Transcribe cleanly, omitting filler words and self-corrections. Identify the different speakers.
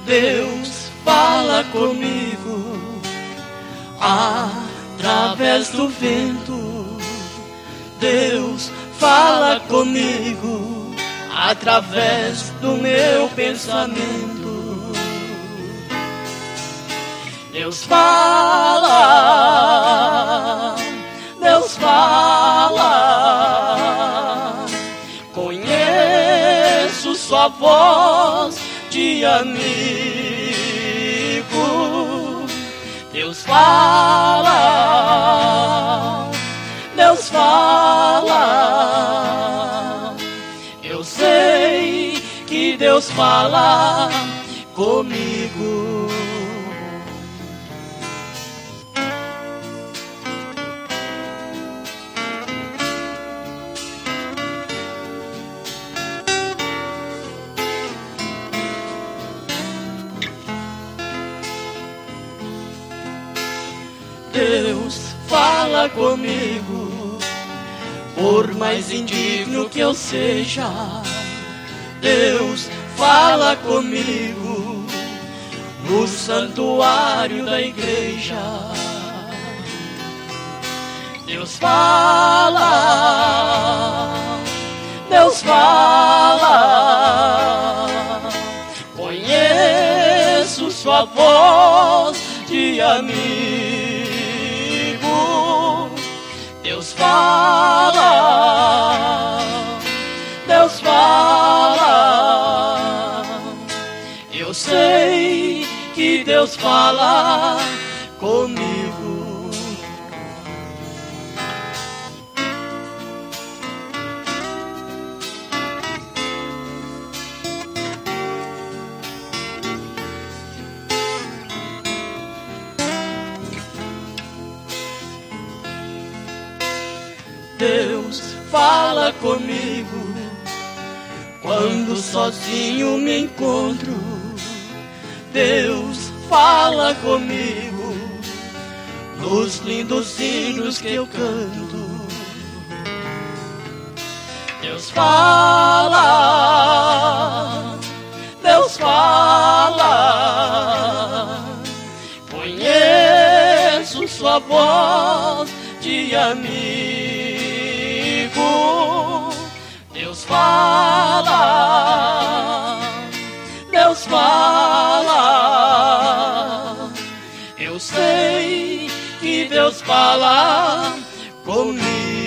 Speaker 1: Deus fala comigo através do vento. Deus fala comigo através do meu pensamento. Deus fala, Deus fala. Conheço sua voz de amigo. Deus fala, Deus fala. Eu sei que Deus fala comigo. Deus fala comigo, por mais indigno que eu seja. Deus fala comigo no santuário da igreja. Deus fala, Deus fala. Conheço sua voz de amigo. Deus fala, Deus fala. Eu sei que Deus fala comigo. Deus fala comigo quando sozinho me encontro. Deus fala comigo nos lindos hinos que eu canto. Deus fala, Deus fala. Conheço sua voz de amigo. Deus fala, Deus fala. Eu sei que Deus fala comigo.